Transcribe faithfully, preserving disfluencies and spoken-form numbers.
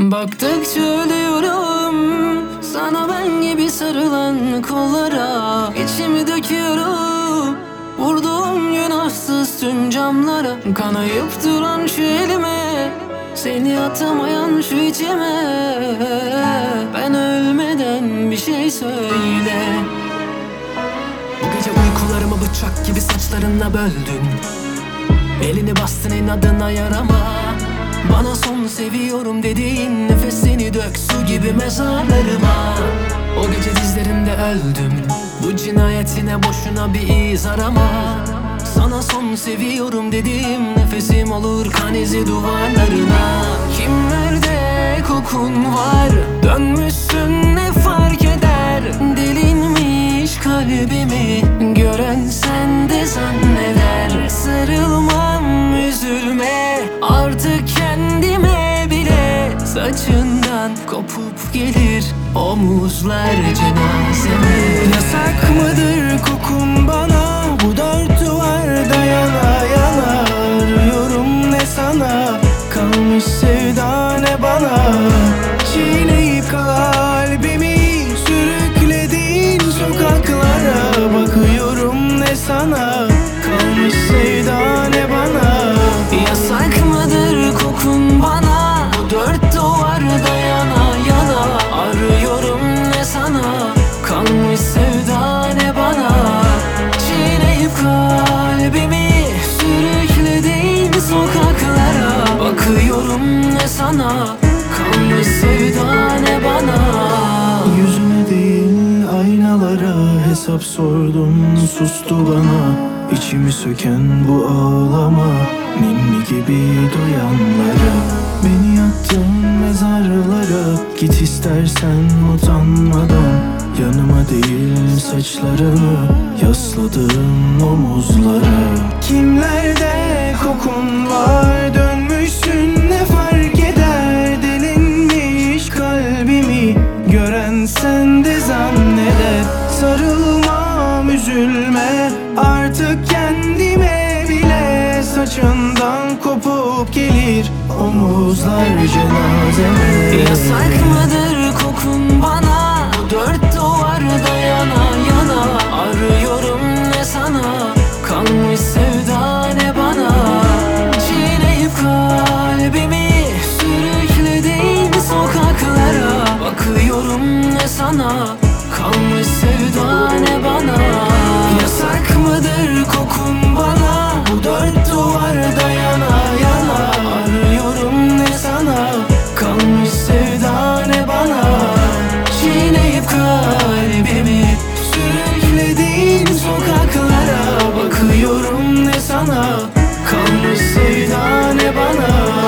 Baktıkça ölüyorum sana, ben gibi sarılan kollara. İçimi döküyorum vurduğum günahsız tüm camlara. Kanayıp duran şu elime, seni atamayan şu içime. Ben ölmeden bir şey söyle. Bu gece uykularımı bıçak gibi saçlarınla böldün. Elini bastın inadına yarama. Bana son seviyorum dediğin nefesini dök su gibi mezarlarıma. O gece dizlerimde öldüm, bu cinayetine boşuna bir iz arama. Sana son seviyorum dediğim nefesim olur kan izi duvarlarına. Kimlerde kokun var, dönmüşsün ne fark eder. Delinmiş kalbimi gören sen de zanneder. Sarılmam üzülme artık kendime bile. Saçından kopup gelir omuzlar cenazeme. Yasak mıdır kokun bana, bu dört duvarda yana yana. Arıyorum ne sana, kalmış sevda ne bana. Çiğneyip kalbimi sürükledin sokaklara. Bakıyorum ne sana, kalmış sevda ne bana. Yasak mıdır kokun bana, bu dört duvarda yana yana. Arıyorum ne sana, kalmış sevda ne bana. Çiğneyip kalbimi sürükledin sokaklara. Bakıyorum ne sana, kalmış sevda ne bana. Yüzüme değil aynalara hesap sordum, sustu bana. İçimi söken bu ağlama, ninni gibi duyanlara. Beni yattın mezarlara, git istersen utanmadan. Yanıma değil saçlarını yasladığım omuzlara. Kimlerde kokun var, dönmüşsün ne fark eder. Delinmiş kalbimi gören sen de zanneder. Sarılmam üzülme artık kendime bile. Saçından kopup gelir omuzlar cenazeme. Yasak mıdır kokun bana, bu dört duvarda yana yana. Arıyorum ne sana, kalmış sevda ne bana. Çiğneyip kalbimi sürükledin sokaklara. Bakıyorum ne sana, kalmış sevda ne bana. Yasak mıdır kokun bana, bu dört duvarda yana yana. Arıyorum ne sana, kalmış sevda ne bana. Çiğneyip kalbimi sürükledin sokaklara. Bakıyorum ne sana, kalmış sevda ne bana.